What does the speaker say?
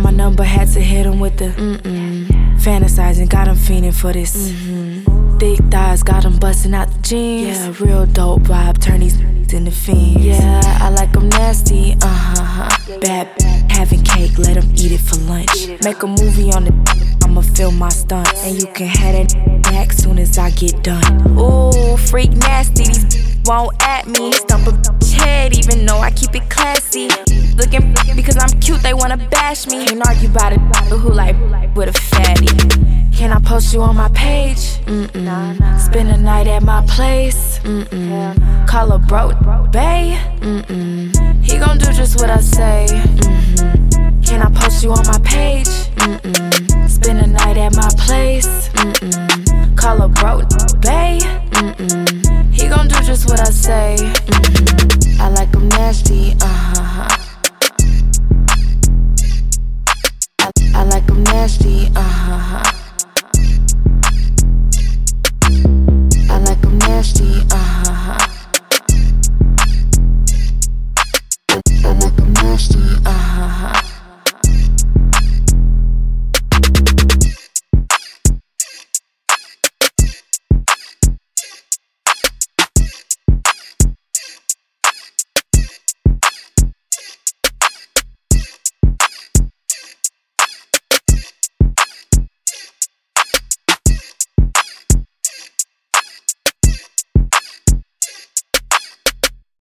want my number, had to hit him with the fantasizing, got him fiending for this. Thick thighs, got him busting out the jeans. Yeah, real dope vibe, turn these into fiends. Yeah, I like them nasty, bad, having cake, let him eat it for lunch. Make a movie on the I'ma film my stunts. And you can have that back soon as I get done. Ooh, freak nasty, these won't at me. Stump a head even though I keep it classy. Looking because I'm cute, they wanna bash me. Can't argue about it, who like with a fatty. Can I post you on my page? Spend a night at my place? Call a bro, bae? He gon' do just what I say. Can I post you on my page? Spend a night at my place? Call a bro, bae? He gon' do just what I say. I like him nasty, I like him nasty,